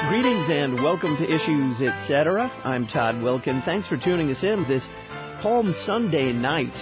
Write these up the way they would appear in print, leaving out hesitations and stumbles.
Greetings and welcome to Issues, Etc. I'm Todd Wilkin. Thanks for tuning us in this Palm Sunday night.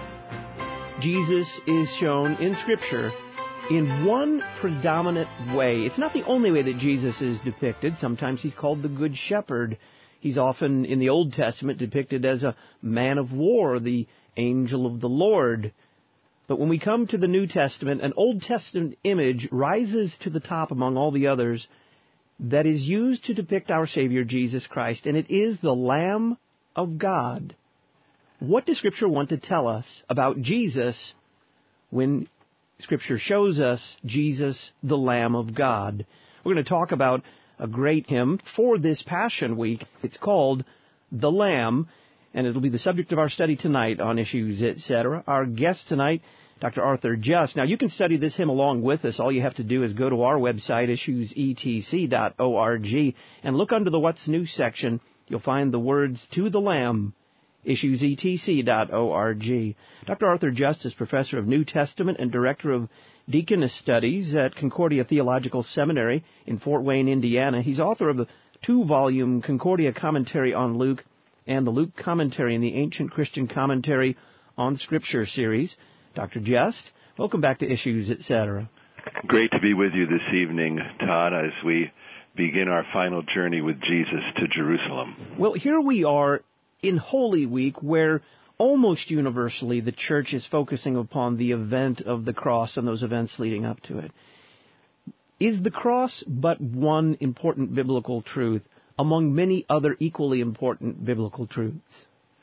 Jesus is shown in Scripture in one predominant way. It's not the only way that Jesus is depicted. Sometimes he's called the Good Shepherd. He's often, in the Old Testament, depicted as a man of war, the angel of the Lord. But when we come to the New Testament, an Old Testament image rises to the top among all the others that is used to depict our Savior, Jesus Christ, and it is the Lamb of God. What does Scripture want to tell us about Jesus when Scripture shows us Jesus, the Lamb of God? We're going to talk about a great hymn for this Passion Week. It's called The Lamb, and it'll be the subject of our study tonight on Issues, Etc. Our guest tonight, Dr. Arthur Just. Now, you can study this hymn along with us. All you have to do is go to our website, issuesetc.org, and look under the What's New section. You'll find the words, To the Lamb, issuesetc.org. Dr. Arthur Just is professor of New Testament and director of Deaconess Studies at Concordia Theological Seminary in Fort Wayne, Indiana. He's author of the 2-volume Concordia Commentary on Luke and the Luke Commentary in the Ancient Christian Commentary on Scripture series. Dr. Just, welcome back to Issues, Etc. Great to be with you this evening, Todd, as we begin our final journey with Jesus to Jerusalem. Well, here we are in Holy Week, where almost universally the Church is focusing upon the event of the cross and those events leading up to it. Is the cross but one important biblical truth among many other equally important biblical truths?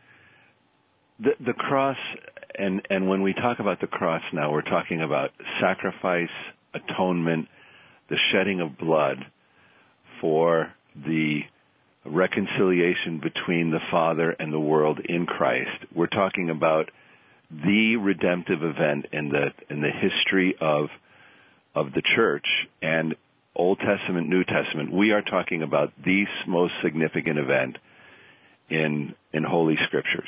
The cross, and when we talk about the cross now, we're talking about sacrifice, atonement, the shedding of blood for the reconciliation between the Father and the world in Christ. We're talking about the redemptive event in the history of the Church, and Old Testament, New Testament. We are talking about the most significant event in Holy Scriptures.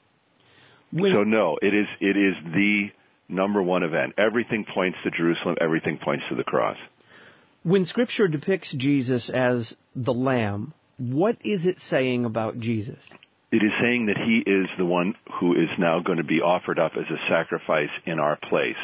So no, it is the number one event. Everything points to Jerusalem. Everything points to the cross. When Scripture depicts Jesus as the Lamb, what is it saying about Jesus? It is saying that he is the one who is now going to be offered up as a sacrifice in our place.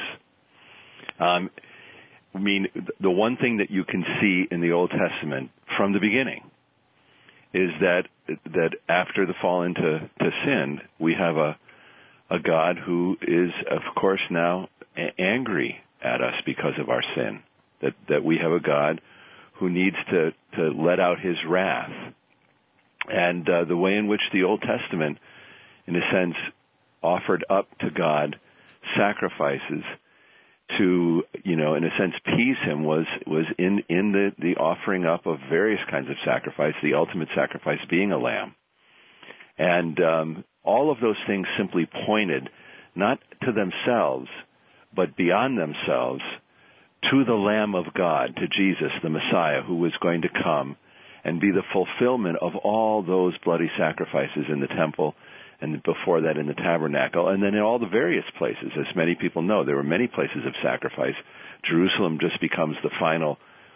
I mean, the one thing that you can see in the Old Testament from the beginning is that after the fall into sin, we have a God who is, of course, now angry at us because of our sin. That we have a God who needs to let out his wrath. And the way in which the Old Testament, in a sense, offered up to God sacrifices to, in a sense, appease him was in the offering up of various kinds of sacrifice, the ultimate sacrifice being a lamb. And all of those things simply pointed not to themselves, but beyond themselves, to the Lamb of God, to Jesus, the Messiah, who was going to come and be the fulfillment of all those bloody sacrifices in the temple and before that in the tabernacle, and then in all the various places. As many people know, there were many places of sacrifice. Jerusalem just becomes the final,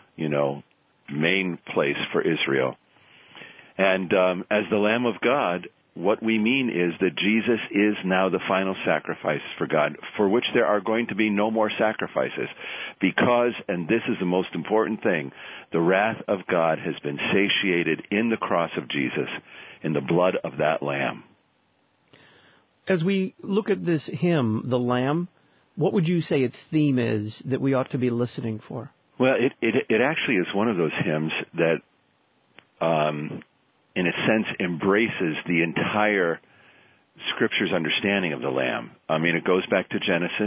main place for Israel. And as the Lamb of God, what we mean is that Jesus is now the final sacrifice for God, for which there are going to be no more sacrifices, because, and this is the most important thing, the wrath of God has been satiated in the cross of Jesus, in the blood of that Lamb. As we look at this hymn, The Lamb, what would you say its theme is that we ought to be listening for? Well, it actually is one of those hymns that, in a sense, embraces the entire Scripture's understanding of the Lamb. I mean, it goes back to Genesis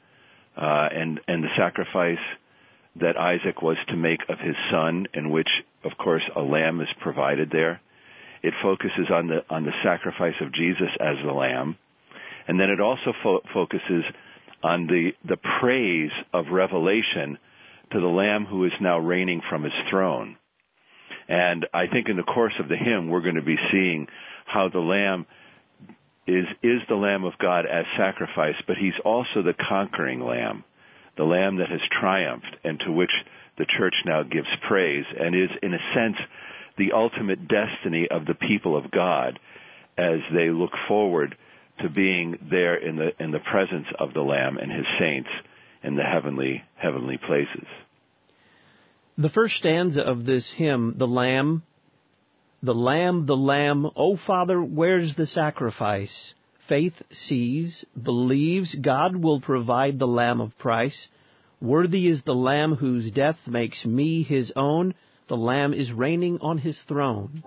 and the sacrifice that Isaac was to make of his son, in which, of course, a lamb is provided there. It focuses on the sacrifice of Jesus as the Lamb, and then it also focuses on the praise of revelation to the Lamb who is now reigning from his throne. And I think in the course of the hymn, we're going to be seeing how the Lamb is the Lamb of God as sacrifice, but he's also the conquering Lamb, the Lamb that has triumphed and to which the church now gives praise and is, in a sense, the ultimate destiny of the people of God as they look forward to being there in the presence of the Lamb and his saints in the heavenly places. The first stanza of this hymn, the Lamb, the Lamb, the Lamb, O Father, where's the sacrifice? Faith sees, believes God will provide the Lamb of price. Worthy is the Lamb whose death makes me his own. The Lamb is reigning on his throne.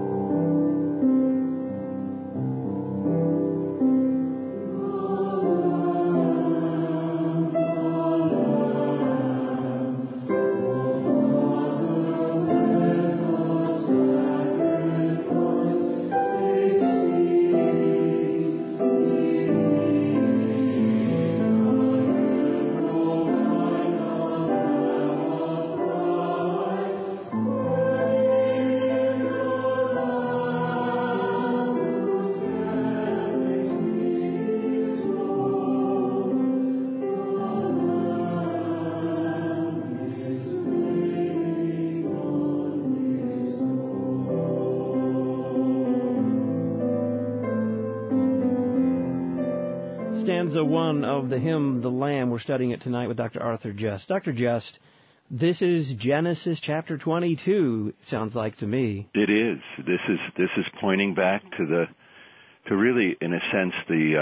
Stanza 1 of the hymn, The Lamb. We're studying it tonight with Dr. Arthur Just. Dr. Just, this is Genesis chapter 22, it sounds like to me. It is. This is pointing back to really, in a sense,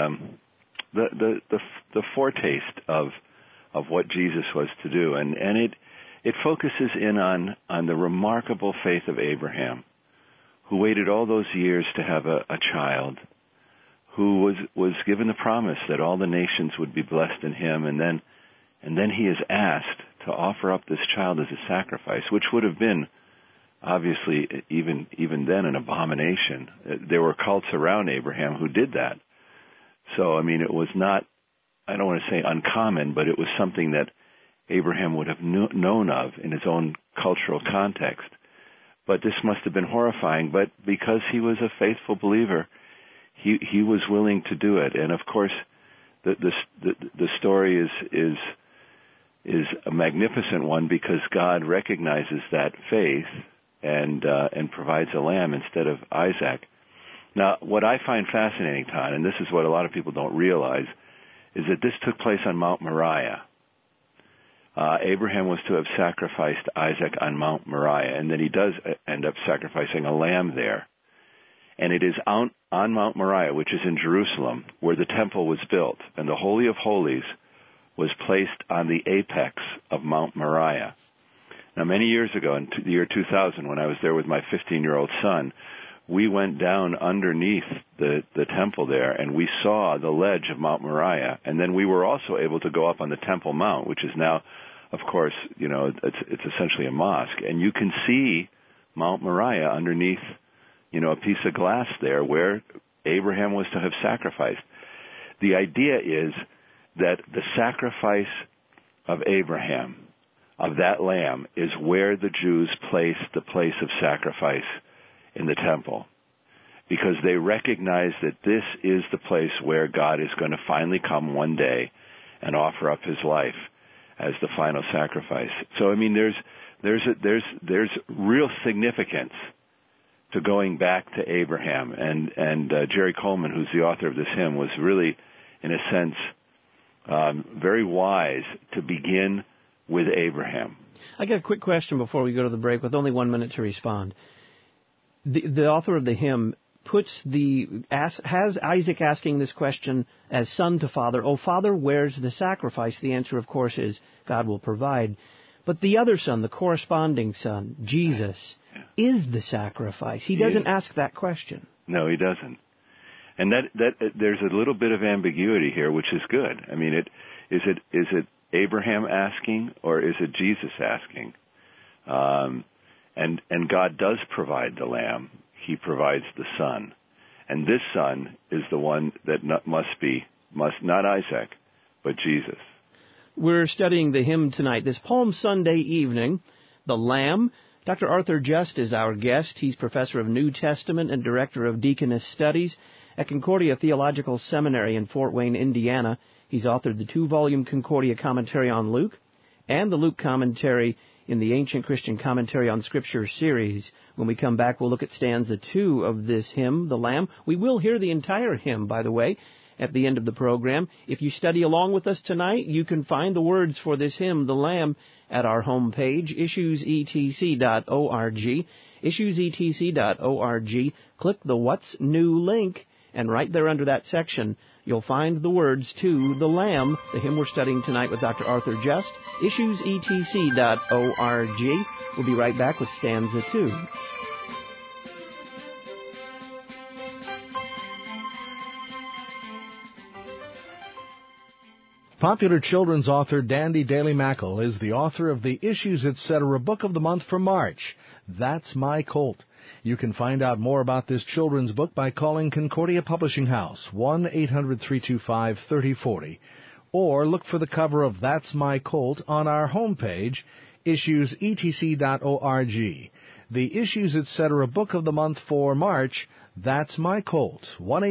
the foretaste of what Jesus was to do, and it focuses in on the remarkable faith of Abraham, who waited all those years to have a child, who was given the promise that all the nations would be blessed in him, and then he is asked to offer up this child as a sacrifice, which would have been obviously even then an abomination. There were cults around Abraham who did that. So, I mean, it was not, I don't want to say uncommon, but it was something that Abraham would have known of in his own cultural context. But this must have been horrifying, but because he was a faithful believer, he was willing to do it. And of course, the story is a magnificent one because God recognizes that faith and provides a lamb instead of Isaac. Now, what I find fascinating, Todd, and this is what a lot of people don't realize, is that this took place on Mount Moriah. Abraham was to have sacrificed Isaac on Mount Moriah, and then he does end up sacrificing a lamb there. And it is on Mount Moriah, which is in Jerusalem, where the temple was built, and the Holy of Holies was placed on the apex of Mount Moriah. Now, many years ago, in the year 2000, when I was there with my 15-year-old son, we went down underneath the temple there, and we saw the ledge of Mount Moriah. And then we were also able to go up on the Temple Mount, which is now, of course, it's essentially a mosque. And you can see Mount Moriah underneath, a piece of glass there where Abraham was to have sacrificed. The idea is that the sacrifice of Abraham, of that lamb, is where the Jews placed the place of sacrifice in the temple, because they recognize that this is the place where God is going to finally come one day and offer up his life as the final sacrifice. So, I mean, there's real significance to going back to Abraham, and Jerry Coleman, who's the author of this hymn, was really, in a sense, very wise to begin with Abraham. I got a quick question before we go to the break, with only 1 minute to respond. The author of the hymn has Isaac asking this question as son to father. Oh, Father, where's the sacrifice? The answer, of course, is God will provide. But the other son, the corresponding son, Jesus, is the sacrifice. He doesn't ask that question. No, he doesn't. And that there's a little bit of ambiguity here, which is good. I mean, is it Abraham asking, or is it Jesus asking? And God does provide the lamb. He provides the son. And this son is the one that must not Isaac, but Jesus. We're studying the hymn tonight, this Palm Sunday evening, The Lamb. Dr. Arthur Just is our guest. He's professor of New Testament and director of Deaconess Studies at Concordia Theological Seminary in Fort Wayne, Indiana. He's authored the 2-volume Concordia commentary on Luke and the Luke commentary in the Ancient Christian Commentary on Scripture series. When we come back, we'll look at stanza 2 of this hymn, The Lamb. We will hear the entire hymn, by the way, at the end of the program. If you study along with us tonight, you can find the words for this hymn, The Lamb, at our homepage, issuesetc.org. issuesetc.org. Click the What's New link, and right there under that section, you'll find the words to The Lamb, the hymn we're studying tonight with Dr. Arthur Just. issuesetc.org. We'll be right back with stanza 2. Popular children's author Dandy Daly Mackle is the author of the Issues Etc. Book of the Month for March, That's My Colt. You can find out more about this children's book by calling Concordia Publishing House, 1-800-325-3040, or look for the cover of That's My Colt on our homepage, issuesetc.org. The Issues Etc. Book of the Month for March, That's My Colt,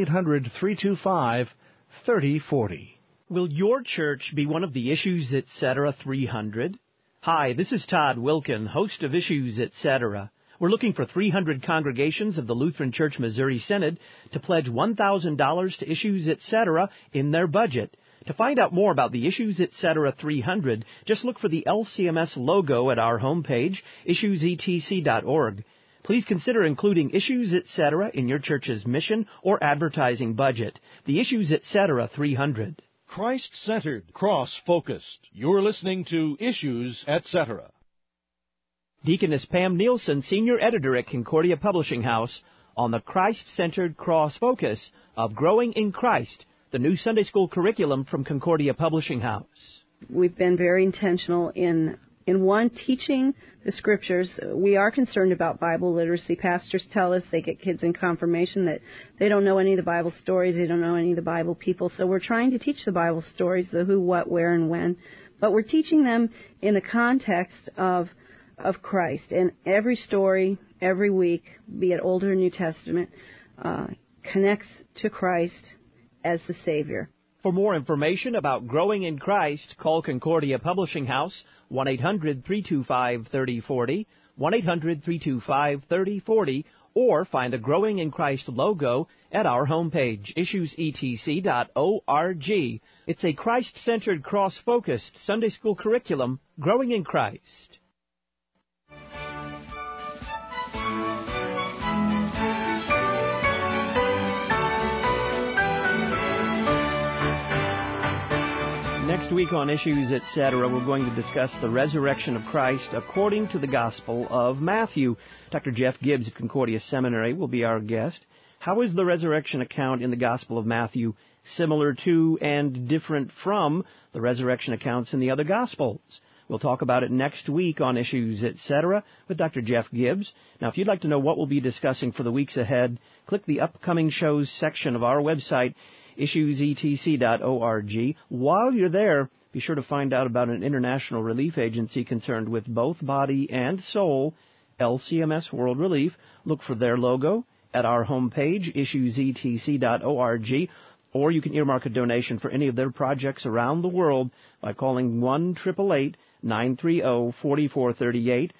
1-800-325-3040. Will your church be one of the Issues Etc. 300? Hi, this is Todd Wilkin, host of Issues Etc. We're looking for 300 congregations of the Lutheran Church Missouri Synod to pledge $1,000 to Issues Etc. in their budget. To find out more about the Issues Etc. 300, just look for the LCMS logo at our homepage, issuesetc.org. Please consider including Issues Etc. in your church's mission or advertising budget. The Issues Etc. 300. Christ-centered, cross-focused. You're listening to Issues Etc. Deaconess Pam Nielsen, Senior Editor at Concordia Publishing House, on the Christ-centered cross-focus of Growing in Christ, the new Sunday school curriculum from Concordia Publishing House. We've been very intentional in one, teaching the Scriptures. We are concerned about Bible literacy. Pastors tell us they get kids in confirmation that they don't know any of the Bible stories, they don't know any of the Bible people. So we're trying to teach the Bible stories, the who, what, where, and when. But we're teaching them in the context of Christ. And every story, every week, be it Old or New Testament, connects to Christ as the Savior. For more information about Growing in Christ, call Concordia Publishing House, 1-800-325-3040, 1-800-325-3040, or find a Growing in Christ logo at our homepage, issuesetc.org. It's a Christ-centered, cross-focused Sunday school curriculum, Growing in Christ. Next week on Issues Etc., we're going to discuss the resurrection of Christ according to the Gospel of Matthew. Dr. Jeff Gibbs of Concordia Seminary will be our guest. How is the resurrection account in the Gospel of Matthew similar to and different from the resurrection accounts in the other Gospels? We'll talk about it next week on Issues Etc. with Dr. Jeff Gibbs. Now, if you'd like to know what we'll be discussing for the weeks ahead, click the upcoming shows section of our website, issuesetc.org. While you're there, be sure to find out about an international relief agency concerned with both body and soul, LCMS World Relief. Look for their logo at our homepage, issuesetc.org, or you can earmark a donation for any of their projects around the world by calling 1-888-930-4438,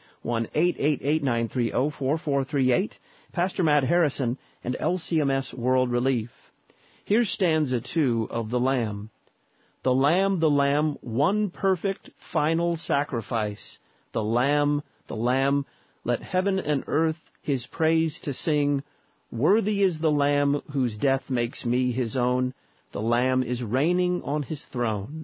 1-888-930-4438, Pastor Matt Harrison, and LCMS World Relief. Here's stanza 2 of The Lamb. The Lamb, one perfect final sacrifice. The Lamb, let heaven and earth his praise to sing. Worthy is the Lamb whose death makes me his own. The Lamb is reigning on his throne.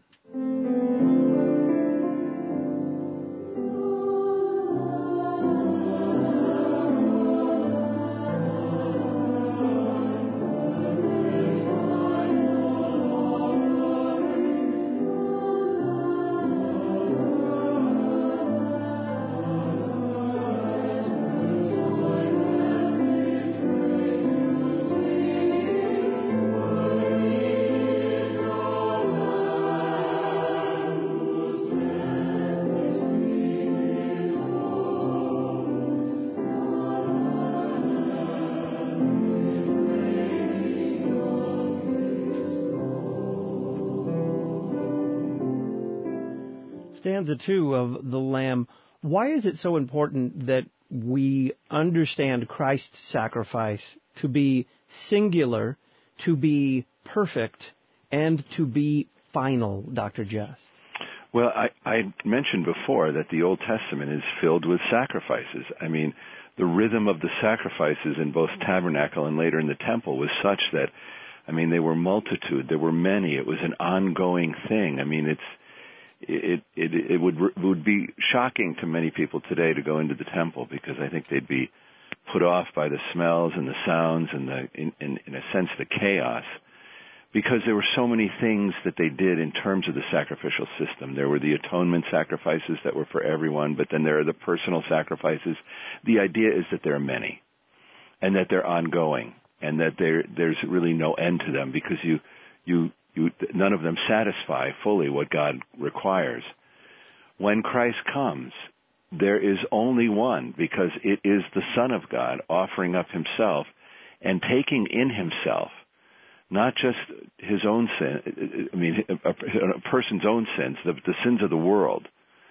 Stanza 2 of The Lamb, Why is it so important that we understand Christ's sacrifice to be singular, to be perfect, and to be final, Dr. Just? Well, I mentioned before that the Old Testament is filled with sacrifices. I mean, the rhythm of the sacrifices in both tabernacle and later in the temple was such that, I mean, they were multitude, there were many. It was an ongoing thing. I mean, it would be shocking to many people today to go into the temple, because I think they'd be put off by the smells and the sounds and in a sense the chaos, because there were so many things that they did in terms of the sacrificial system. There were the atonement sacrifices that were for everyone, but then there are the personal sacrifices. The idea is that there are many, and that they're ongoing, and that there's really no end to them, because none of them satisfy fully what God requires. When Christ comes, there is only one, because it is the Son of God offering up himself and taking in himself not just his own sin, I mean, a person's own sins, the sins of the world,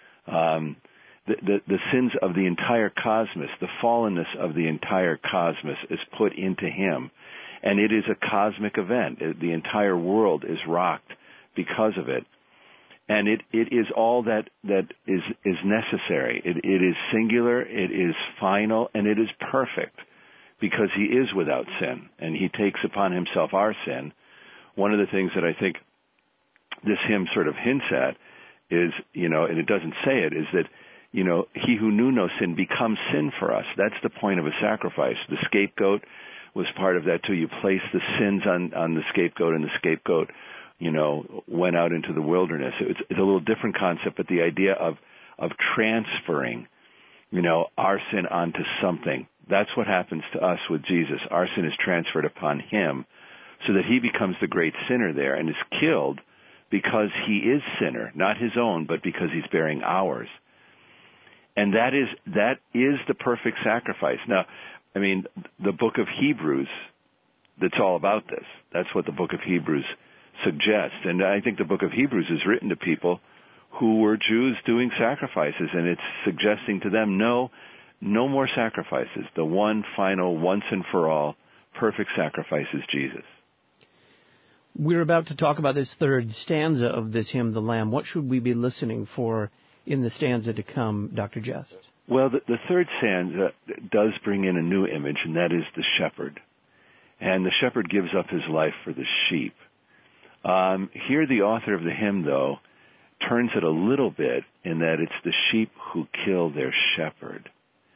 the sins of the entire cosmos, the fallenness of the entire cosmos is put into him. And it is a cosmic event. The entire world is rocked because of it. And it is all that is necessary. It is singular, it is final, and it is perfect, because he is without sin, and he takes upon himself our sin. One of the things that I think this hymn sort of hints at is, and it doesn't say it, is that, he who knew no sin becomes sin for us. That's the point of a sacrifice. The scapegoat was part of that too. You place the sins on the scapegoat, and the scapegoat, went out into the wilderness. It's a little different concept, but the idea of transferring, our sin onto something. That's what happens to us with Jesus. Our sin is transferred upon him, so that he becomes the great sinner there and is killed because he is sinner, not his own, but because he's bearing ours. And that is the perfect sacrifice. Now, I mean, the book of Hebrews, that's all about this. That's what the book of Hebrews suggests. And I think the book of Hebrews is written to people who were Jews doing sacrifices, and it's suggesting to them, no more sacrifices. The one final, once and for all, perfect sacrifice is Jesus. We're about to talk about this third stanza of this hymn, The Lamb. What should we be listening for in the stanza to come, Dr. Just? Well, the third stanza does bring in a new image, and that is the shepherd. And the shepherd gives up his life for the sheep. Here the author of the hymn, though, turns it a little bit in that it's the sheep who kill their shepherd.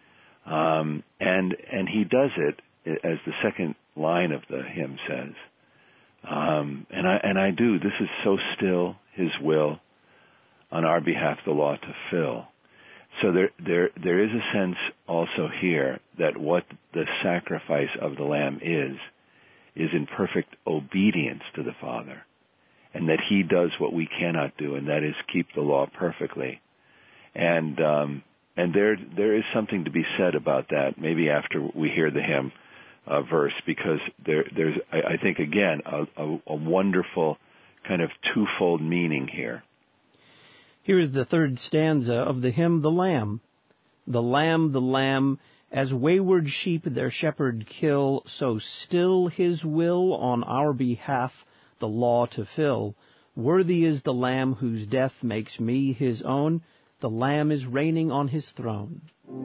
And he does it, as the second line of the hymn says. And I do. This is so still his will on our behalf the law to fill. So there is a sense also here that what the sacrifice of the Lamb is in perfect obedience to the Father, and that he does what we cannot do, and that is keep the law perfectly. And there is something to be said about that, maybe after we hear the hymn verse, because there's, I think, again, a wonderful kind of twofold meaning here. Here is the third stanza of the hymn, The Lamb. The Lamb, as wayward sheep their shepherd kill, so still his will on our behalf the law to fill. Worthy is the Lamb whose death makes me his own. The Lamb is reigning on his throne.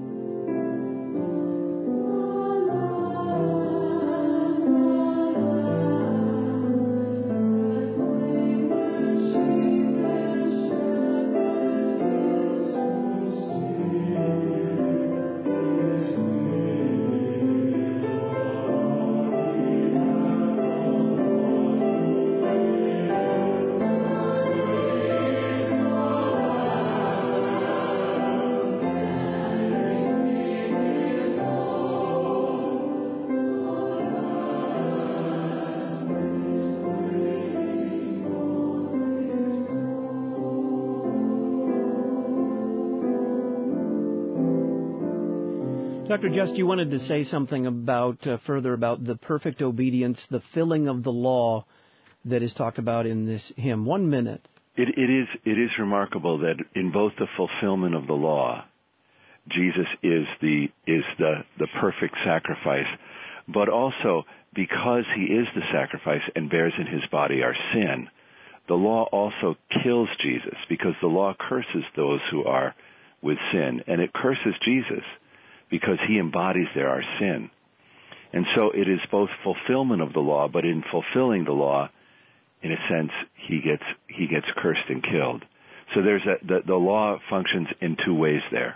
Dr. Just, you wanted to say something about further about the perfect obedience, the filling of the law that is talked about in this hymn. 1 minute. It is remarkable that in both the fulfillment of the law Jesus is the perfect sacrifice, but also because he is the sacrifice and bears in his body our sin, the law also kills Jesus, because the law curses those who are with sin, and it curses Jesus because he embodies there our sin. And so it is both fulfillment of the law, but in fulfilling the law, in a sense, he gets cursed and killed. So there's the law functions in two ways there.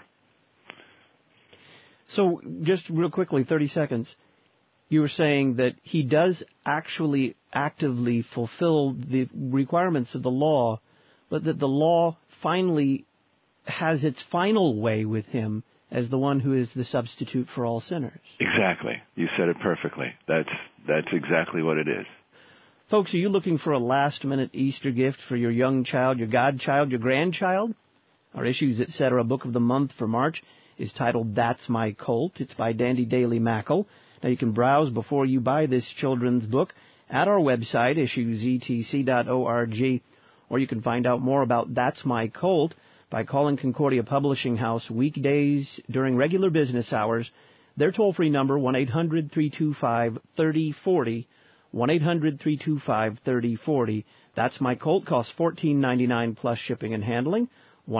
So just real quickly, 30 seconds, you were saying that he does actually actively fulfill the requirements of the law, but that the law finally has its final way with him as the one who is the substitute for all sinners. Exactly. You said it perfectly. That's exactly what it is. Folks, are you looking for a last-minute Easter gift for your young child, your godchild, your grandchild? Our Issues, Etc. Book of the Month for March is titled That's My Colt. It's by Dandy Daly Mackle. Now, you can browse before you buy this children's book at our website, issuesetc.org, or you can find out more about That's My Colt by calling Concordia Publishing House weekdays during regular business hours. Their toll-free number, 1-800-325-3040, 1-800-325-3040. That's My Colt, costs $14.99 plus shipping and handling,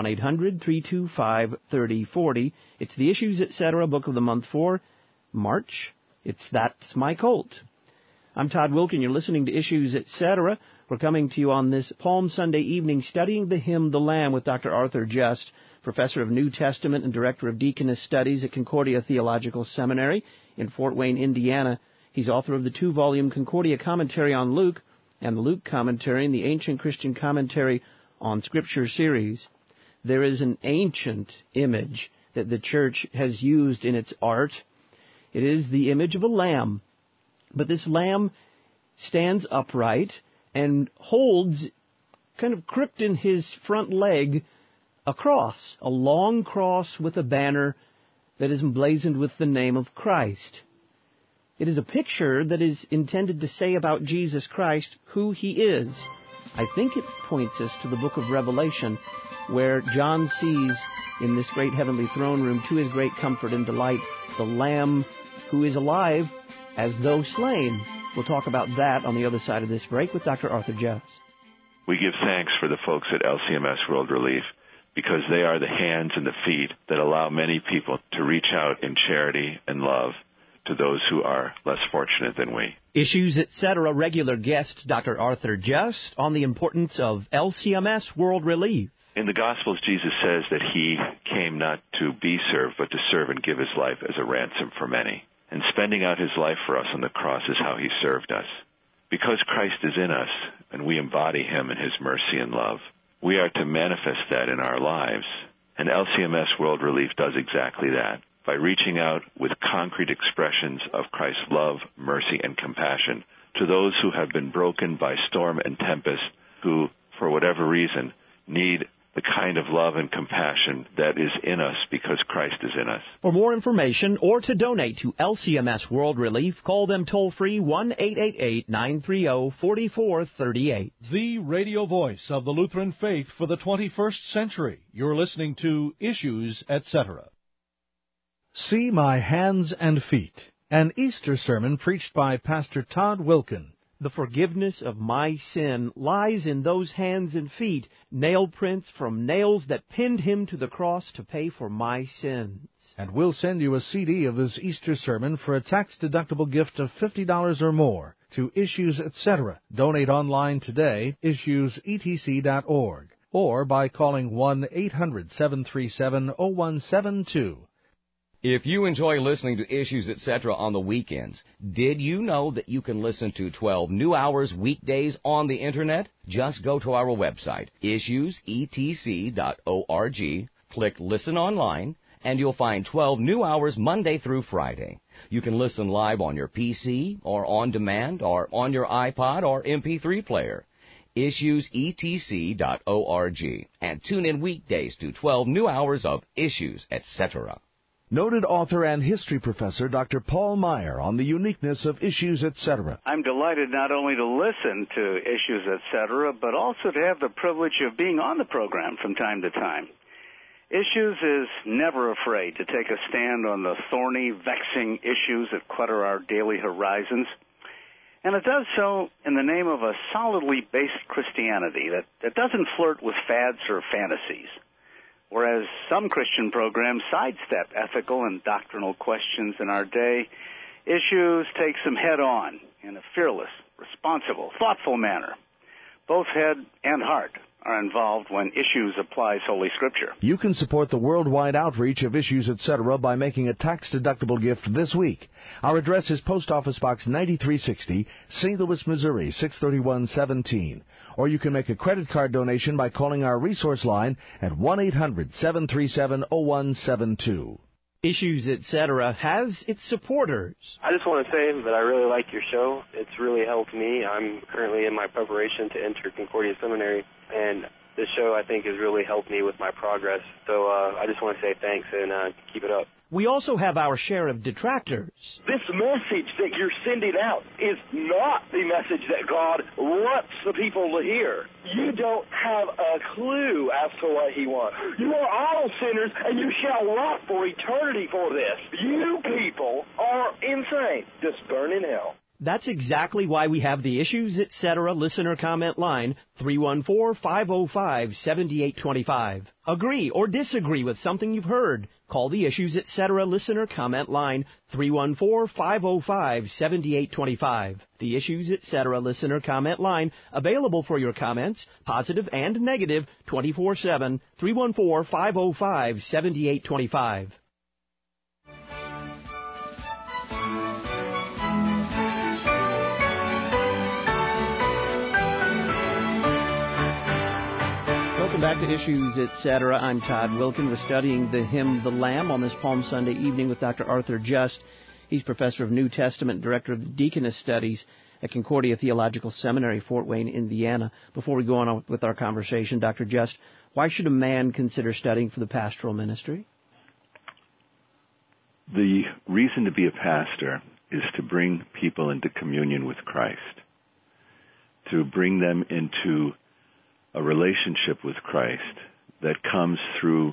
1-800-325-3040. It's the Issues, Etc. Book of the Month for March. It's That's My Colt. I'm Todd Wilkin. You're listening to Issues, Etc. We're coming to you on this Palm Sunday evening studying the hymn, The Lamb, with Dr. Arthur Just, professor of New Testament and director of Deaconess Studies at Concordia Theological Seminary in Fort Wayne, Indiana. He's author of the 2-volume Concordia Commentary on Luke and the Luke Commentary in the Ancient Christian Commentary on Scripture series. There is an ancient image that the Church has used in its art. It is the image of a lamb. But this lamb stands upright and holds, kind of crooked in his front leg, a cross, a long cross with a banner that is emblazoned with the name of Christ. It is a picture that is intended to say about Jesus Christ who he is. I think it points us to the book of Revelation, where John sees in this great heavenly throne room, to his great comfort and delight, the Lamb who is alive as though slain. We'll talk about that on the other side of this break with Dr. Arthur Just. We give thanks for the folks at LCMS World Relief, because they are the hands and the feet that allow many people to reach out in charity and love to those who are less fortunate than we. Issues, Etc. regular guest Dr. Arthur Just on the importance of LCMS World Relief. In the Gospels, Jesus says that he came not to be served, but to serve and give his life as a ransom for many. And spending out his life for us on the cross is how he served us. Because Christ is in us, and we embody him in his mercy and love, we are to manifest that in our lives. And LCMS World Relief does exactly that, by reaching out with concrete expressions of Christ's love, mercy, and compassion to those who have been broken by storm and tempest, who, for whatever reason, need the kind of love and compassion that is in us because Christ is in us. For more information or to donate to LCMS World Relief, call them toll-free 1-888-930-4438. The radio voice of the Lutheran faith for the 21st century. You're listening to Issues, Etc. See My Hands and Feet, an Easter sermon preached by Pastor Todd Wilkin. The forgiveness of my sin lies in those hands and feet, nail prints from nails that pinned him to the cross to pay for my sins. And we'll send you a CD of this Easter sermon for a tax-deductible gift of $50 or more to Issues, Etc. Donate online today, issuesetc.org, or by calling 1-800-737-0172. If you enjoy listening to Issues, Etc. on the weekends, did you know that you can listen to 12 new hours weekdays on the Internet? Just go to our website, issuesetc.org, click Listen Online, and you'll find 12 new hours Monday through Friday. You can listen live on your PC, or on demand, or on your iPod or MP3 player. issuesetc.org, and tune in weekdays to 12 new hours of Issues, Etc. Noted author and history professor Dr. Paul Meyer on the uniqueness of Issues, Etc. I'm delighted not only to listen to Issues, Etc., but also to have the privilege of being on the program from time to time. Issues is never afraid to take a stand on the thorny, vexing issues that clutter our daily horizons. And it does so in the name of a solidly based Christianity that doesn't flirt with fads or fantasies. Whereas some Christian programs sidestep ethical and doctrinal questions in our day, Issues takes them head on in a fearless, responsible, thoughtful manner. Both head and heart are involved when Issues applies Holy Scripture. You can support the worldwide outreach of Issues, etc. by making a tax-deductible gift this week. Our address is Post Office Box 9360, St. Louis, Missouri, 63117. Or you can make a credit card donation by calling our resource line at 1-800-737-0172. Issues, etc. has its supporters. I just want to say that I really like your show. It's really helped me. I'm currently in my preparation to enter Concordia Seminary, and this show, I think, has really helped me with my progress. So I just want to say thanks and keep it up. We also have our share of detractors. This message that you're sending out is not the message that God wants the people to hear. You don't have a clue as to what He wants. You are all sinners, and you shall rot for eternity for this. You people are insane. Just burn in hell. That's exactly why we have the Issues, etc. listener comment line, 314-505-7825. Agree or disagree with something you've heard? Call the Issues, etc. listener comment line, 314-505-7825. The Issues, etc. listener comment line, available for your comments, positive and negative, 24/7, 314-505-7825. Welcome back to Issues, etc. I'm Todd Wilkin. We're studying the hymn, The Lamb, on this Palm Sunday evening with Dr. Arthur Just. He's professor of New Testament, director of the Deaconess Studies at Concordia Theological Seminary, Fort Wayne, Indiana. Before we go on with our conversation, Dr. Just, why should a man consider studying for the pastoral ministry? The reason to be a pastor is to bring people into communion with Christ, to bring them into a relationship with Christ that comes through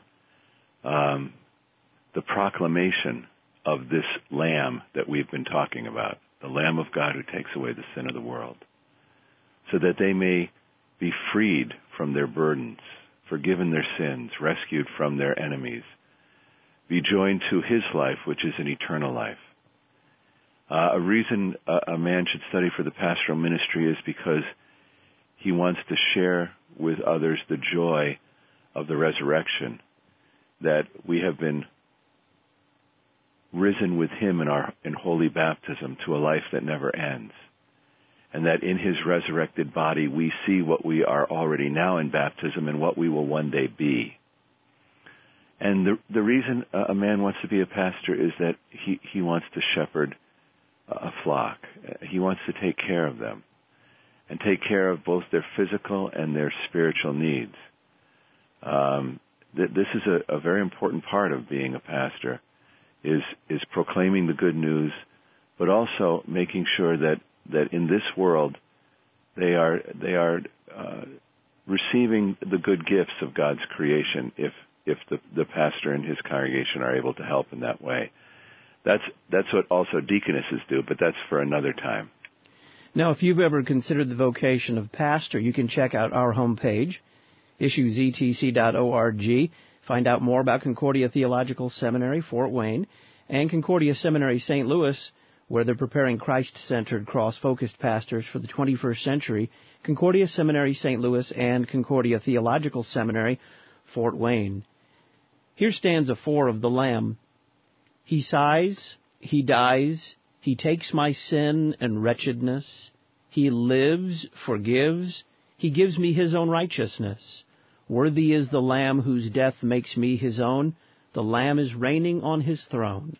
the proclamation of this Lamb that we've been talking about, the Lamb of God who takes away the sin of the world, so that they may be freed from their burdens, forgiven their sins, rescued from their enemies, be joined to His life, which is an eternal life. A reason a man should study for the pastoral ministry is because he wants to share with others the joy of the resurrection, that we have been risen with Him in holy baptism to a life that never ends, and that in His resurrected body we see what we are already now in baptism and what we will one day be. And the reason a man wants to be a pastor is that he wants to shepherd a flock. He wants to take care of them, and take care of both their physical and their spiritual needs. This is a very important part of being a pastor, is proclaiming the good news, but also making sure that in this world they are receiving the good gifts of God's creation if the pastor and his congregation are able to help in that way. That's what also deaconesses do, but that's for another time. Now, if you've ever considered the vocation of pastor, you can check out our homepage, issuesetc.org. Find out more about Concordia Theological Seminary, Fort Wayne, and Concordia Seminary, St. Louis, where they're preparing Christ-centered, cross-focused pastors for the 21st century, Concordia Seminary, St. Louis, and Concordia Theological Seminary, Fort Wayne. Here's stanza 4 of The Lamb. He sighs, He dies, He takes my sin and wretchedness. He lives, forgives. He gives me His own righteousness. Worthy is the Lamb whose death makes me His own. The Lamb is reigning on His throne.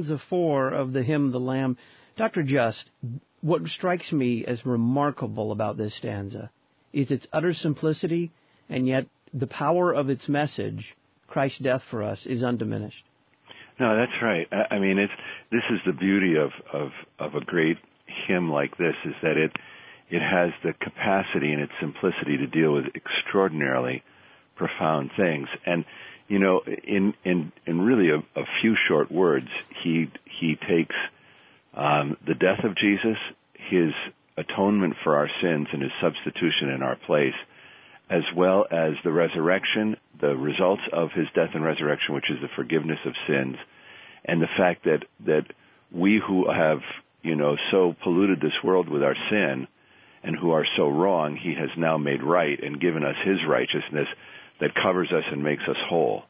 stanza 4 of the hymn, The Lamb. Dr. Just, what strikes me as remarkable about this stanza is its utter simplicity, and yet the power of its message, Christ's death for us, is undiminished. No, that's right. I mean, this is the beauty of a great hymn like this, is that it has the capacity in its simplicity to deal with extraordinarily profound things. And, you know, in really a few short words, he takes the death of Jesus, his atonement for our sins and his substitution in our place, as well as the resurrection, the results of his death and resurrection, which is the forgiveness of sins, and the fact that we who have, you know, so polluted this world with our sin and who are so wrong, he has now made right and given us his righteousness that covers us and makes us whole.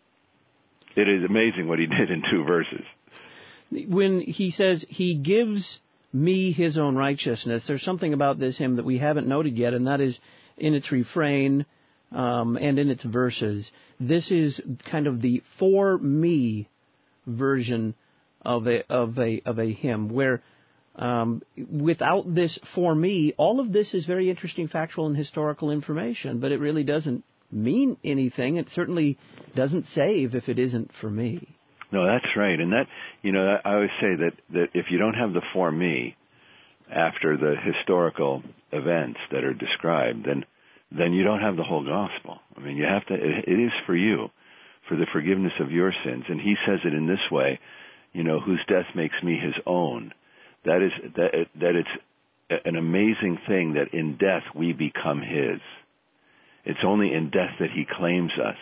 It is amazing what he did in 2 verses. When he says he gives me his own righteousness, there's something about this hymn that we haven't noted yet, and that is in its refrain and in its verses. This is kind of the for me version of a hymn, where without this for me, all of this is very interesting factual and historical information, but it really doesn't mean anything. It certainly doesn't save if it isn't for me. No, that's right. And that, you know, I always say that if you don't have the for me after the historical events that are described, then you don't have the whole gospel. I mean, you have to, it is for you, for the forgiveness of your sins. And he says it in this way, you know, whose death makes me his own. That it's an amazing thing that in death we become his. It's only in death that he claims us.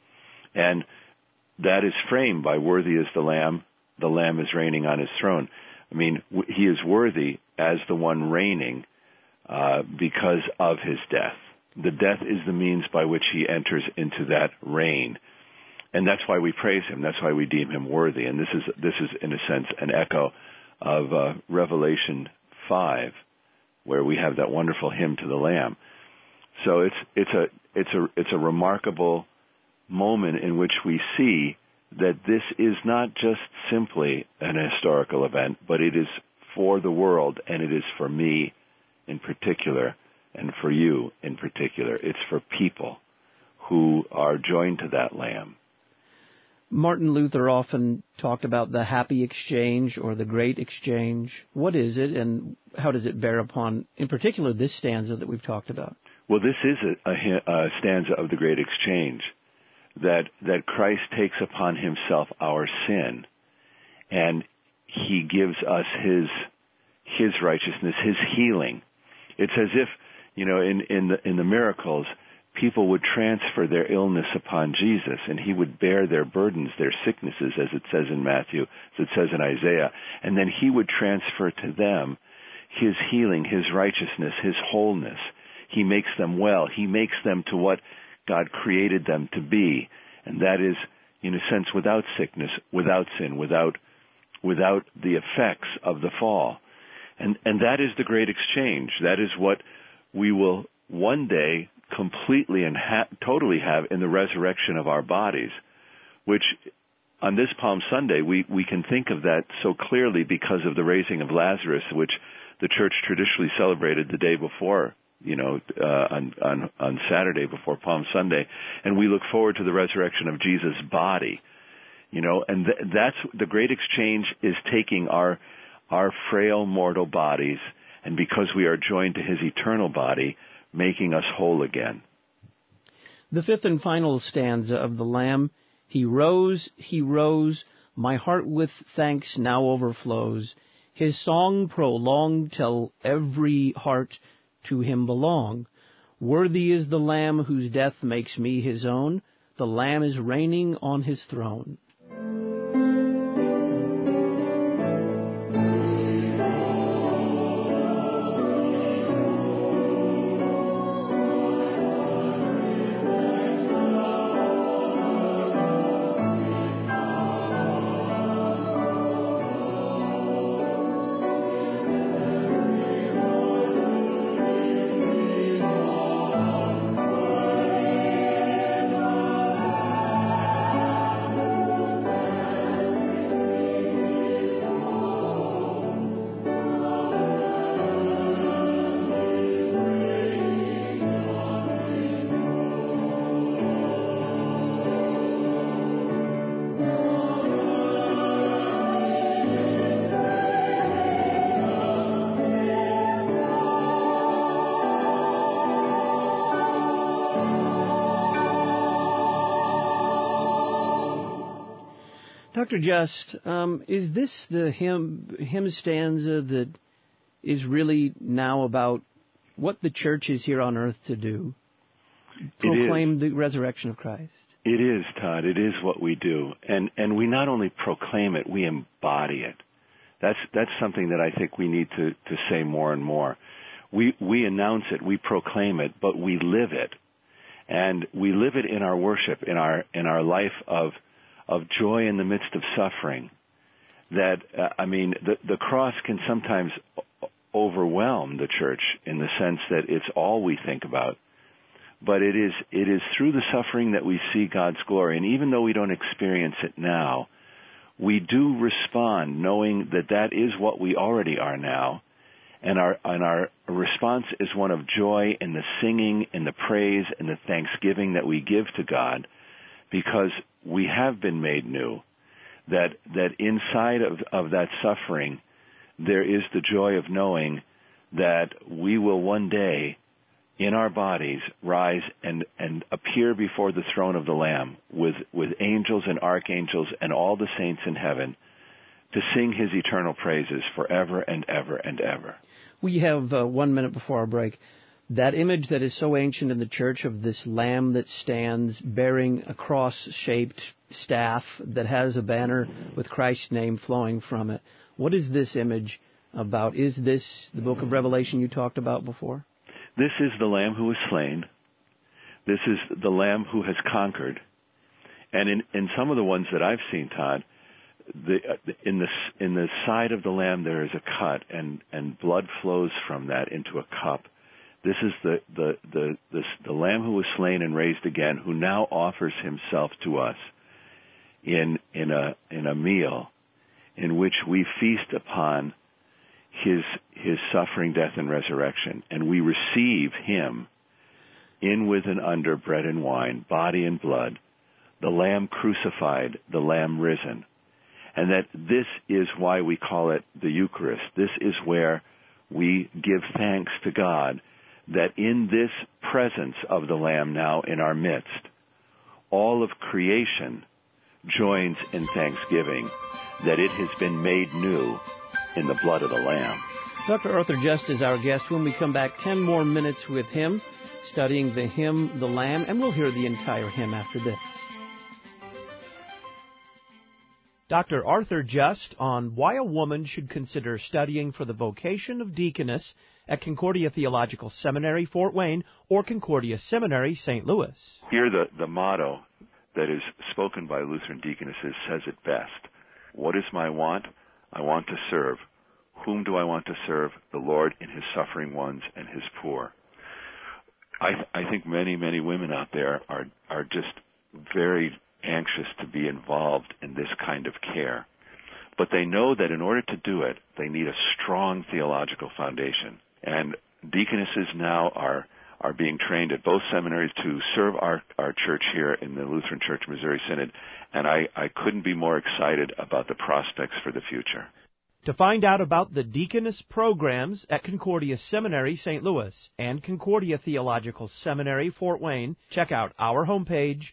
And that is framed by worthy is the Lamb is reigning on his throne. I mean, he is worthy as the one reigning because of his death. The death is the means by which he enters into that reign. And that's why we praise him. That's why we deem him worthy. And this is in a sense an echo of Revelation 5, where we have that wonderful hymn to the Lamb. So it's a remarkable moment in which we see that this is not just simply an historical event, but it is for the world, and it is for me in particular, and for you in particular. It's for people who are joined to that Lamb. Martin Luther often talked about the happy exchange or the great exchange. What is it, and how does it bear upon, in particular, this stanza that we've talked about? Well, this is a stanza of the great exchange, that Christ takes upon himself our sin, and he gives us his righteousness, his healing. It's as if, you know, in the miracles, people would transfer their illness upon Jesus, and he would bear their burdens, their sicknesses, as it says in Matthew, as it says in Isaiah, and then he would transfer to them his healing, his righteousness, his wholeness. He makes them well. He makes them to what God created them to be, and that is, in a sense, without sickness, without sin, without the effects of the fall. And that is the great exchange. That is what we will one day completely and totally have in the resurrection of our bodies, which on this Palm Sunday we can think of that so clearly because of the raising of Lazarus, which the church traditionally celebrated the day before, you know, on Saturday before Palm Sunday, and we look forward to the resurrection of Jesus' body, you know, and that's the great exchange, is taking our frail mortal bodies, and because we are joined to his eternal body, making us whole again. The fifth and final stanza of the Lamb, he rose, my heart with thanks now overflows. His song prolonged till every heart to him belong. Worthy is the Lamb whose death makes me his own. The Lamb is reigning on his throne. Dr. Just, is this the hymn stanza that is really now about what the church is here on earth to do? Proclaim the resurrection of Christ. It is, Todd. It is what we do. And we not only proclaim it, we embody it. That's something that I think we need to say more and more. We announce it, we proclaim it, but we live it. And we live it in our worship, in our life of joy in the midst of suffering. That, the cross can sometimes overwhelm the church in the sense that it's all we think about. But it is through the suffering that we see God's glory. And even though we don't experience it now, we do respond knowing that is what we already are now. And our response is one of joy in the singing, in the praise, and the thanksgiving that we give to God, because we have been made new. That inside of that suffering, there is the joy of knowing that we will one day, in our bodies, rise and appear before the throne of the Lamb with angels and archangels and all the saints in heaven to sing his eternal praises forever and ever and ever. We have 1 minute before our break. That image that is so ancient in the church of this lamb that stands bearing a cross-shaped staff that has a banner with Christ's name flowing from it. What is this image about? Is this the book of Revelation you talked about before? This is the Lamb who was slain. This is the Lamb who has conquered. And in some of the ones that I've seen, Todd, in the side of the Lamb there is a cut, and blood flows from that into a cup. This is the Lamb who was slain and raised again, who now offers himself to us in a meal in which we feast upon his suffering, death, and resurrection, and we receive him in, with, and under bread and wine, body and blood, the Lamb crucified, the Lamb risen. And that this is why we call it the Eucharist. This is where we give thanks to God that in this presence of the Lamb now in our midst, all of creation joins in thanksgiving that it has been made new in the blood of the Lamb. Dr. Arthur Just is our guest. When we come back, 10 more minutes with him, studying the hymn, The Lamb, and we'll hear the entire hymn after this. Dr. Arthur Just on why a woman should consider studying for the vocation of deaconess at Concordia Theological Seminary, Fort Wayne, or Concordia Seminary, St. Louis. Here the motto that is spoken by Lutheran deaconesses says it best. What is my want? I want to serve. Whom do I want to serve? The Lord in his suffering ones and his poor. I think many, many women out there are just very anxious to be involved in this kind of care. But they know that in order to do it, they need a strong theological foundation. And deaconesses now are being trained at both seminaries to serve our church here in the Lutheran Church Missouri Synod, and I couldn't be more excited about the prospects for the future. To find out about the deaconess programs at Concordia Seminary, St. Louis, and Concordia Theological Seminary, Fort Wayne, check out our homepage,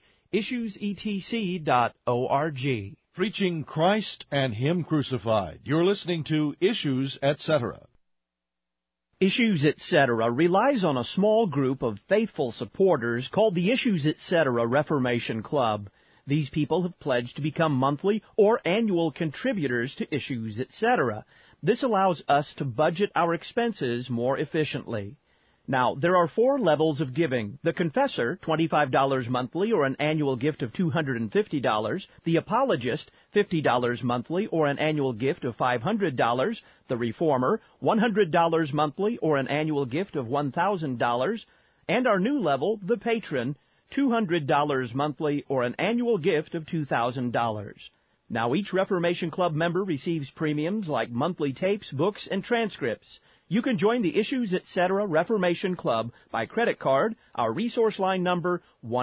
issuesetc.org. Preaching Christ and Him crucified. You're listening to Issues, Etc. Issues, Etc. relies on a small group of faithful supporters called the Issues, Etc. Reformation Club. These people have pledged to become monthly or annual contributors to Issues, Etc. This allows us to budget our expenses more efficiently. Now, there are 4 levels of giving. The Confessor, $25 monthly or an annual gift of $250. The Apologist, $50 monthly or an annual gift of $500. The Reformer, $100 monthly or an annual gift of $1,000. And our new level, the Patron, $200 monthly or an annual gift of $2,000. Now, each Reformation Club member receives premiums like monthly tapes, books, and transcripts. You can join the Issues, Etc. Reformation Club by credit card, our resource line number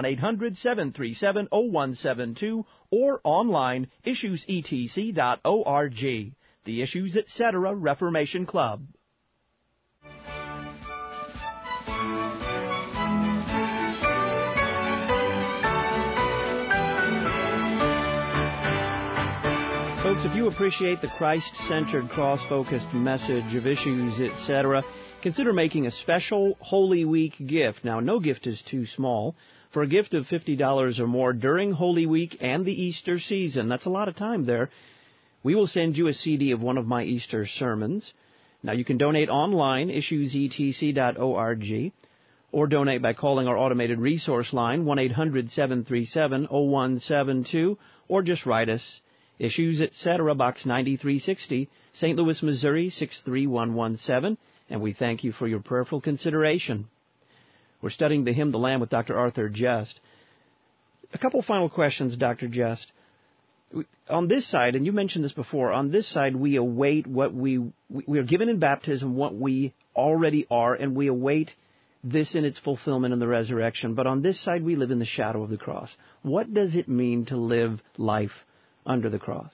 1-800-737-0172, or online, issuesetc.org. The Issues, Etc. Reformation Club. Folks, if you appreciate the Christ-centered, cross-focused message of Issues, etc., consider making a special Holy Week gift. Now, no gift is too small. For a gift of $50 or more during Holy Week and the Easter season, that's a lot of time there, we will send you a CD of one of my Easter sermons. Now, you can donate online, issuesetc.org, or donate by calling our automated resource line, 1-800-737-0172, or just write us, Issues, etc., Box 9360, St. Louis, Missouri, 63117, and we thank you for your prayerful consideration. We're studying the hymn, The Lamb, with Dr. Arthur Just. A couple final questions, Dr. Just. On this side, and you mentioned this before, on this side we await what we are given in baptism, what we already are, and we await this in its fulfillment in the resurrection. But on this side we live in the shadow of the cross. What does it mean to live life under the cross?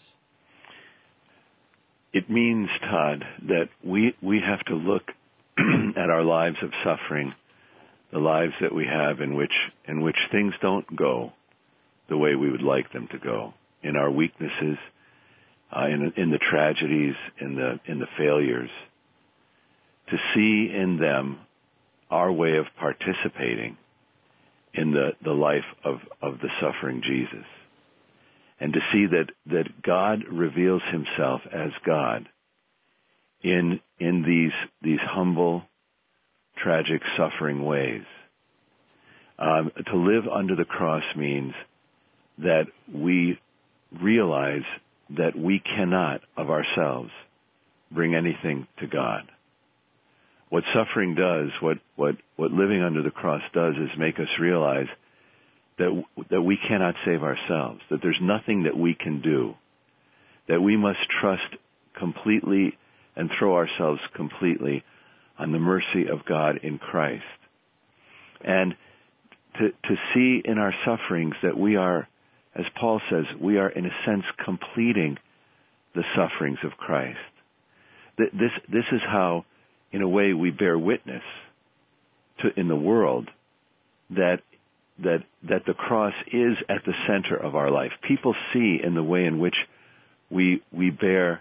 It means, Todd, that we have to look at our lives of suffering, the lives that we have in which things don't go the way we would like them to go, in our weaknesses, in the tragedies, in the failures, to see in them our way of participating in the life of the suffering Jesus. And to see that God reveals himself as God in these humble, tragic, suffering ways. To live under the cross means that we realize that we cannot of ourselves bring anything to God. What suffering does, what living under the cross does, is make us realize that we cannot save ourselves, that there's nothing that we can do, that we must trust completely and throw ourselves completely on the mercy of God in Christ. And to see in our sufferings that we are, as Paul says, we are in a sense completing the sufferings of Christ. This is how, in a way, we bear witness in the world that the cross is at the center of our life. People see in the way in which we bear,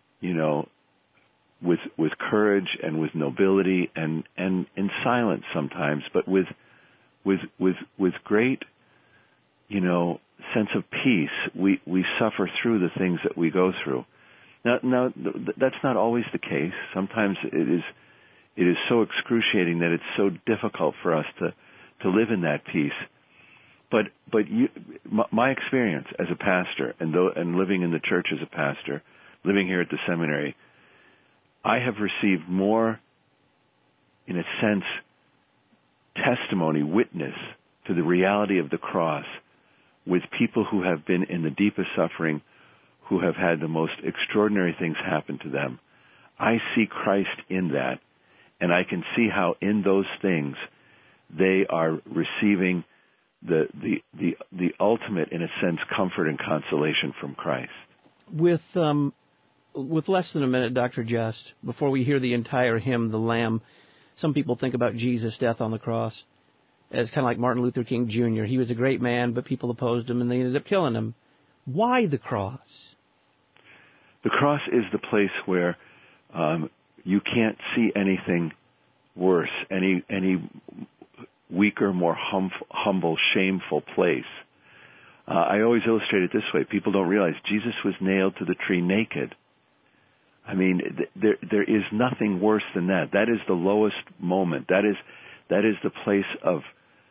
with courage and with nobility and in silence sometimes, but with great, sense of peace. We suffer through the things that we go through. Now that's not always the case. Sometimes it is so excruciating that it's so difficult for us to live in that peace. But my experience as a pastor and living in the church as a pastor, living here at the seminary, I have received more, in a sense, testimony, witness to the reality of the cross with people who have been in the deepest suffering, who have had the most extraordinary things happen to them. I see Christ in that, and I can see how in those things they are receiving the ultimate, in a sense, comfort and consolation from Christ. With less than a minute, Dr. Just, before we hear the entire hymn, The Lamb, some people think about Jesus' death on the cross as kind of like Martin Luther King Jr. He was a great man, but people opposed him, and they ended up killing him. Why the cross? The cross is the place where you can't see anything worse, any weaker, more humble, shameful place. I always illustrate it this way. People don't realize Jesus was nailed to the tree naked. I mean, there is nothing worse than that. That is the lowest moment. That is the place of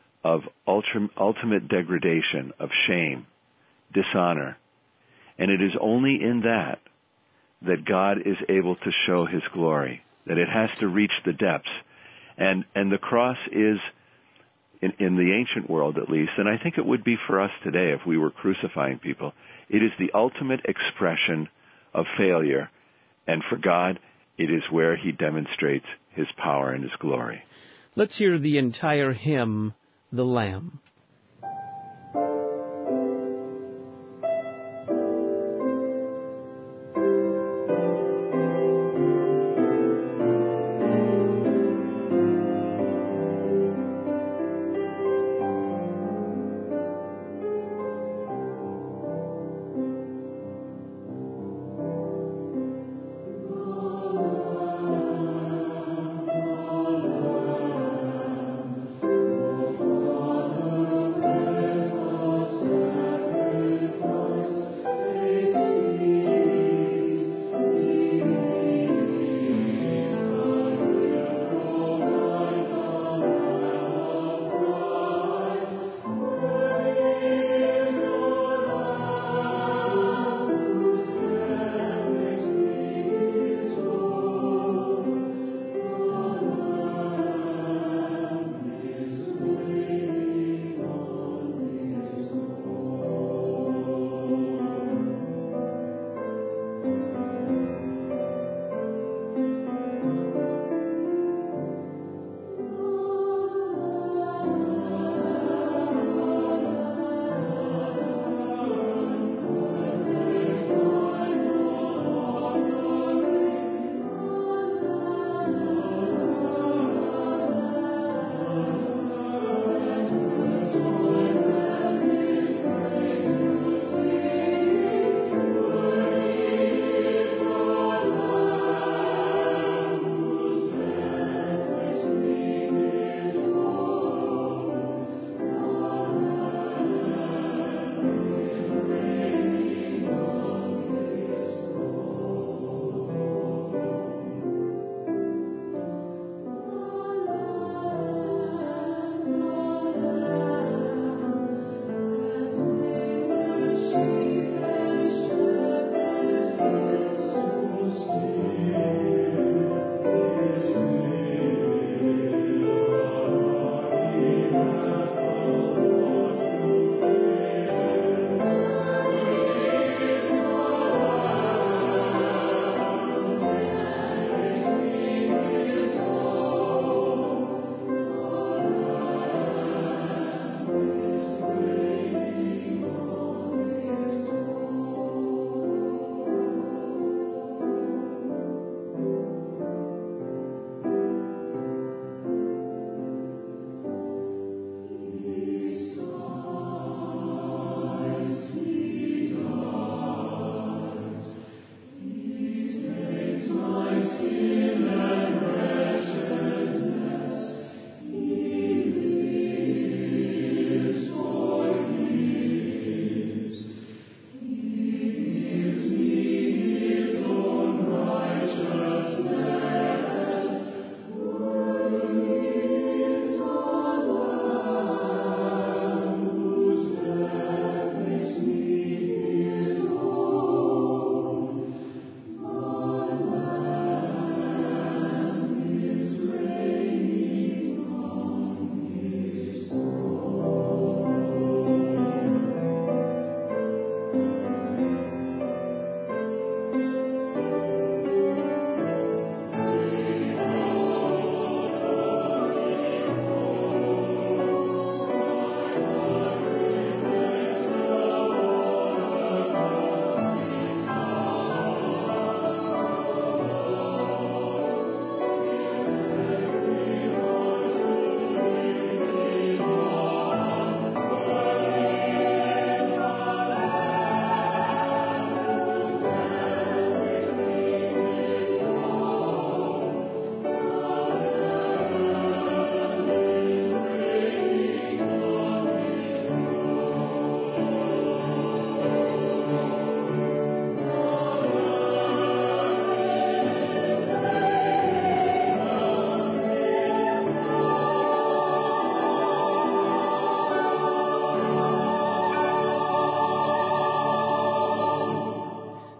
ultimate degradation, of shame, dishonor. And it is only in that God is able to show his glory, that it has to reach the depths. And the cross is, in the ancient world at least, and I think it would be for us today if we were crucifying people, it is the ultimate expression of failure. And for God, it is where he demonstrates his power and his glory. Let's hear the entire hymn, The Lamb.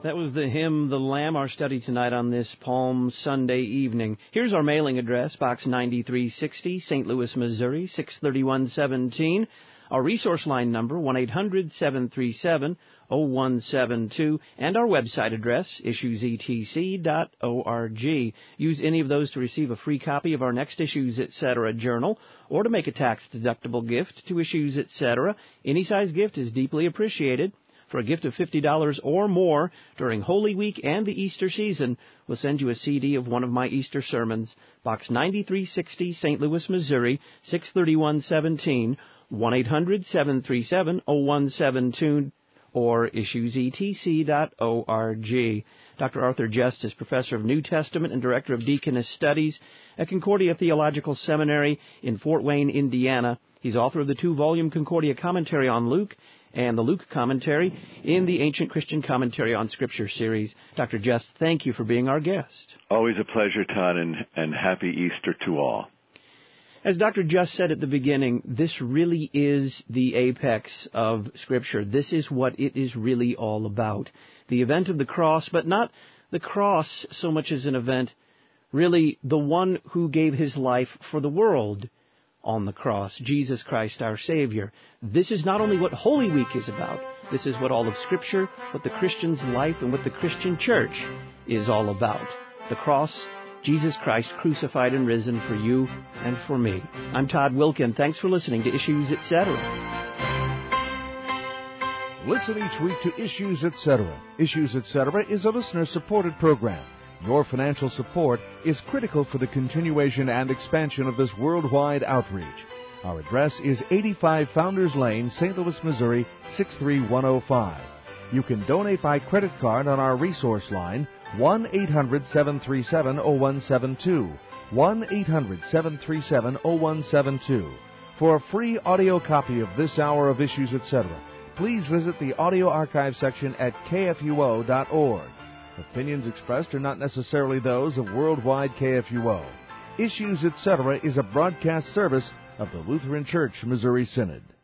That was the hymn, The Lamb, our study tonight on this Palm Sunday evening. Here's our mailing address, Box 9360, St. Louis, Missouri, 63117. Our resource line number, 1-800-737-0172. And our website address, issuesetc.org. Use any of those to receive a free copy of our next Issues Etc. journal, or to make a tax-deductible gift to Issues Etc. Any size gift is deeply appreciated. For a gift of $50 or more during Holy Week and the Easter season, we'll send you a CD of one of my Easter sermons. Box 9360, St. Louis, Missouri, 63117, 1-800-737-0172, or issuesetc.org. Dr. Arthur Just is Professor of New Testament and Director of Deaconess Studies at Concordia Theological Seminary in Fort Wayne, Indiana. He's author of the 2-volume Concordia Commentary on Luke and the Luke Commentary in the Ancient Christian Commentary on Scripture series. Dr. Just, thank you for being our guest. Always a pleasure, Todd, and happy Easter to all. As Dr. Just said at the beginning, this really is the apex of Scripture. This is what it is really all about. The event of the cross, but not the cross so much as an event, really the one who gave his life for the world on the cross, Jesus Christ our Savior. This is not only what Holy Week is about, this is what all of Scripture, what the Christian's life, and what the Christian church is all about. The cross, Jesus Christ crucified and risen for you and for me. I'm Todd Wilkin. Thanks for listening to Issues Etc. Listen each week to Issues Etc. Issues Etc. is a listener-supported program. Your financial support is critical for the continuation and expansion of this worldwide outreach. Our address is 85 Founders Lane, St. Louis, Missouri, 63105. You can donate by credit card on our resource line, 1-800-737-0172, 1-800-737-0172. For a free audio copy of this hour of Issues Etc., please visit the audio archive section at kfuo.org. Opinions expressed are not necessarily those of Worldwide KFUO. Issues Etc. is a broadcast service of the Lutheran Church Missouri Synod.